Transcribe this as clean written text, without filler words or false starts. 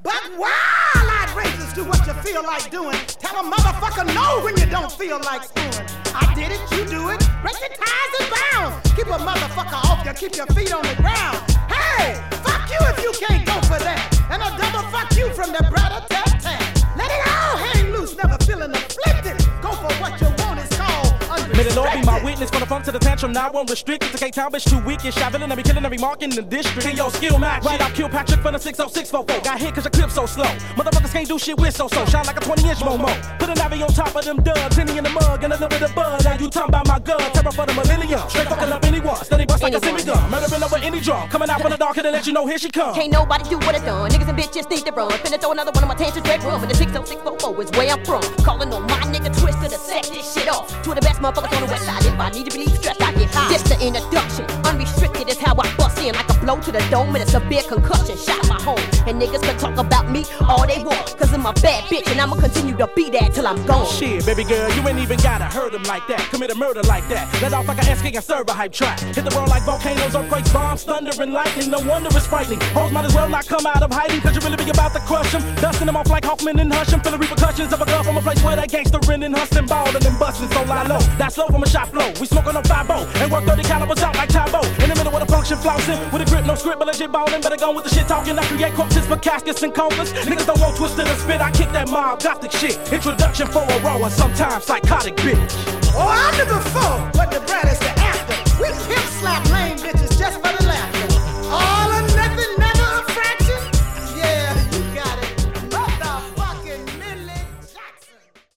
But wild outrageous to what you feel like doing. Tell a motherfucker no when you don't feel like screwing. I did it, you do it. Break the ties and bounds. Keep a motherfucker off you, keep your feet on the ground. Hey, fuck you if you can't go for that. And a double fuck you from the brother tat. Let it all hang loose, never feeling afflicted. Go for what you want, it's called unrestricted. May the Lord be my witness for the funk to the tantrum. Now I won't restrict it to K-Town, bitch too weak. Shot villain, I be killing every mark in the district. Can yo skill match? Right, I'll kill Patrick from the 60644. Got hit cause your clip so slow. Motherfuckers can't do shit with so. Shine like a 20-inch Momo. Put a Navi on top of them dubs. Henny in the mug and a little bit of bud. Now you talking about my gun. Terror for the millennium. Straight fucking up anyone. Steady bust like a semi-gun. Murdering over any drum. Coming out from the dark and let you know here she comes. Can't nobody do what I done. Niggas and bitches need to run. Finna throw another one of my tantrums straight room. And the 60644 is where I'm from. Calling on my nigga Twister to set this shit off. Two of the best motherfuckers on the west side. If I need to believe stressed, I get high. This the introduction. Unrestricted is how I bust in. Like a blow to the dome and a severe concussion. Shot my home. And niggas can talk about me all they want. Cause I'm a bad bitch and I'ma continue to be that till I'm gone. Shit, baby girl, you ain't even gotta hurt him like that. Commit a murder like that. Let off like a SK and serve a hype track. Hit the world like volcanoes, earthquakes, bombs, thunder and lightning. No wonder it's frightening. Hoes might as well not come out of hiding. Cause you really be about to crush them. Dusting them off like Hoffman and Hush. Feel the repercussions of a gun from a place where they gangsterin' and hustling, ballin' and bustin'. So lie low. That's low from a shot flow. We smoking on 5-0 and work 30 calibers out like Tybo. In the middle of the function flossing. With a grip, no script, but legit ballin'. Better go with the shit talking. I create corpses for caskets and coffins. Niggas don't want twisted and spit. I kick that mob gothic shit. Introduction for a raw and sometimes psychotic bitch. Oh, I'm the before.